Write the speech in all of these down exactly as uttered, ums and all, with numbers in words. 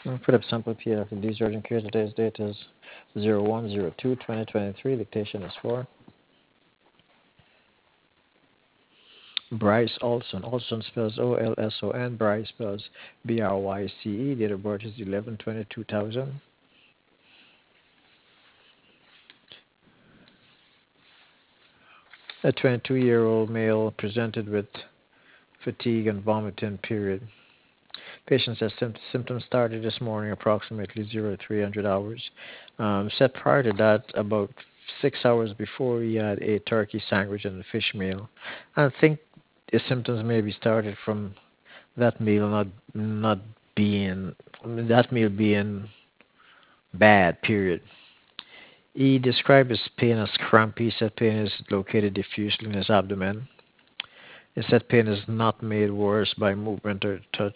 Mm, Put up sample P F. These urgent care. Today's date is zero one zero two twenty twenty-three. Dictation is for Bryce Olson. Olson spells O L S O N. Bryce spells B R Y C E. Date of birth is eleven twenty two thousand. A twenty-two year old male presented with fatigue and vomiting, period. Patient says sympt- symptoms started this morning approximately zero three hundred hours. Um, said prior to that, about six hours before, he had a turkey sandwich and a fish meal. I think the symptoms maybe started from that meal not not being that meal being bad. Period. He described his pain as crampy. He said pain is located diffusely in his abdomen. He said pain is not made worse by movement or touch.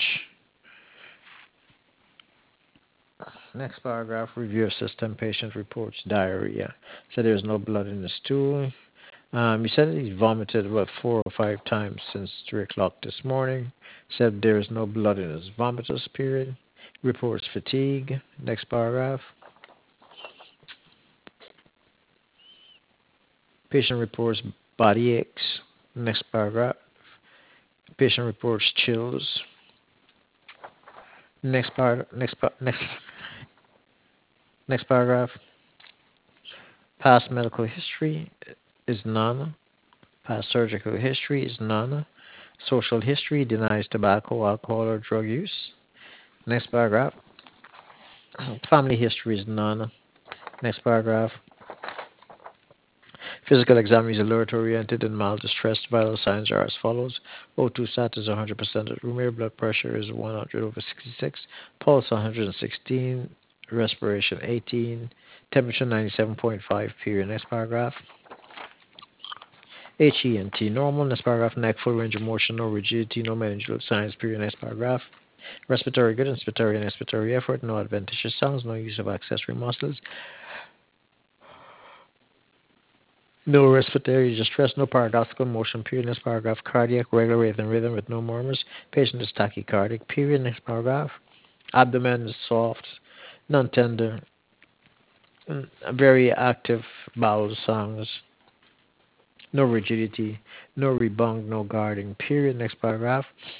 Next paragraph, review of system. Patient reports diarrhea. Said there's no blood in the stool. Um, he said he vomited about four or five times since three o'clock this morning. Said there is no blood in his vomitus, period. Reports fatigue. Next paragraph. Patient reports body aches. Next paragraph. Patient reports chills. Next par- next par- next next paragraph. Past medical history is none. Past surgical history is none. Social history denies tobacco, alcohol, or drug use. Next paragraph. Family history is none. Next paragraph. Physical exam is alert oriented and mild distress. Vital signs are as follows. O two sat is one hundred percent at room air. Blood pressure is one hundred over sixty-six. Pulse one hundred sixteen. Respiration eighteen. Temperature ninety-seven point five. Period. Next paragraph. H E N T normal. Next paragraph. Neck full range of motion. No rigidity. No meningeal signs. Period. Next paragraph. Respiratory good, inspiratory and expiratory effort, no adventitious sounds, no use of accessory muscles, no respiratory distress, no paradoxical motion, period. Next paragraph, cardiac, regular rate and rhythm with no murmurs. Patient is tachycardic, period. Next paragraph, abdomen is soft, non-tender, mm, very active bowel sounds, no rigidity, no rebound, no guarding, period. Next paragraph,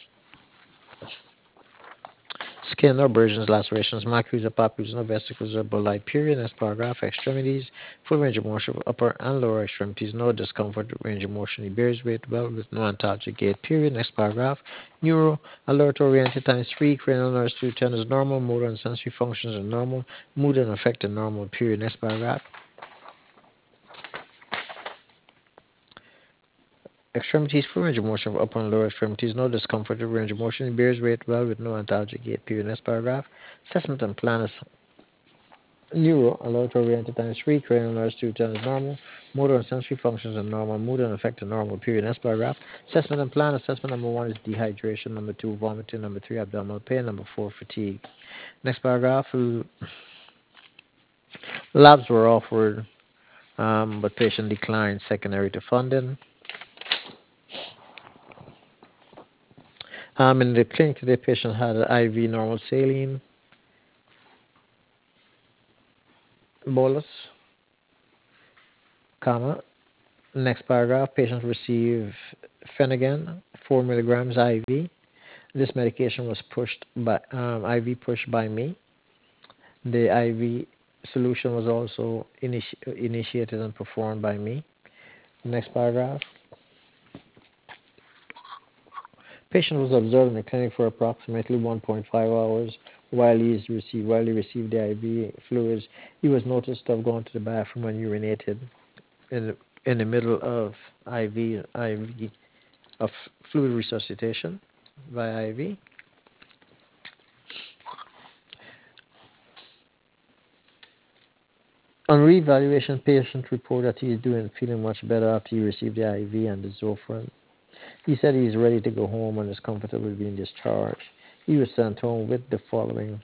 skin, no abrasions, lacerations, macules or papules, no vesicles or bulli, period. Next paragraph, extremities, full range of motion of upper and lower extremities, no discomfort, range of motion. He bears weight well with no antalgic gait, period. Next paragraph, neuro, alert oriented times three, cranial nerves two ten is normal, motor and sensory functions are normal, mood and affect are normal, period. Next paragraph, extremities, full range of motion of upper and lower extremities, no discomfort, range of motion. He bears weight well with no antalgic gait, period. Next paragraph, assessment and plan is neuro, alert oriented times three, cranial nerves two ten is normal, motor and sensory functions are normal, mood and affect are normal, period. Next paragraph. Assessment and plan. Assessment number one is dehydration, number two, vomiting, number three, abdominal pain, number four, fatigue. Next paragraph. Labs were offered, um, but patient declined secondary to funding. Um, in the clinic today, patient had an I V normal saline, bolus, comma. Next paragraph. Patient received Phenergan, four milligrams I V. This medication was pushed by um, I V pushed by me. The I V solution was also initi- initiated and performed by me. Next paragraph. Patient was observed in the clinic for approximately one point five hours while he received while he received the I V fluids. He was noticed to have gone to the bathroom and urinated in the, in the middle of I V I V of fluid resuscitation by I V. On reevaluation, patient reported that he is doing feeling much better after he received the I V and the Zofran. He said he is ready to go home and is comfortable being discharged. He was sent home with the following: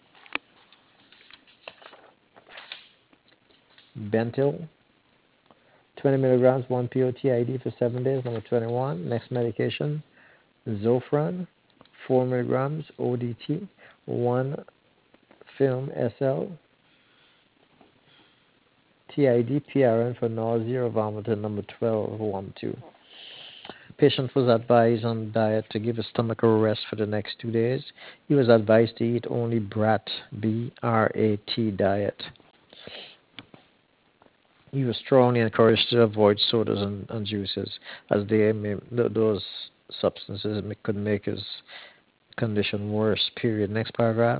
Bentyl, twenty milligrams, one P O T I D for seven days, number twenty-one. Next medication, Zofran, four milligrams, O D T, one film S L, T I D, P R N for nausea or vomiting, number twelve one two. Patient was advised on diet to give his stomach a rest for the next two days. He was advised to eat only BRAT, B R A T diet. He was strongly encouraged to avoid sodas and, and juices, as they may, those substances could make his condition worse. Period. Next paragraph.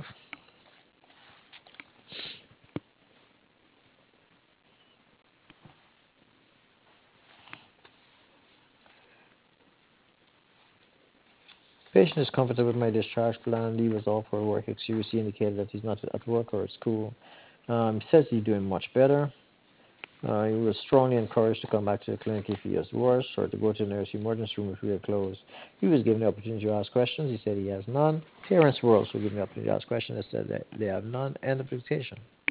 Patient is comfortable with my discharge plan. He was off for work excuse. He indicated that he's not at work or at school. Um, he says he's doing much better. Uh, he was strongly encouraged to come back to the clinic if he is worse or to go to the nurse emergency room if we are closed. He was given the opportunity to ask questions. He said he has none. Parents were also given the opportunity to ask questions. They said that they have none. End of dictation.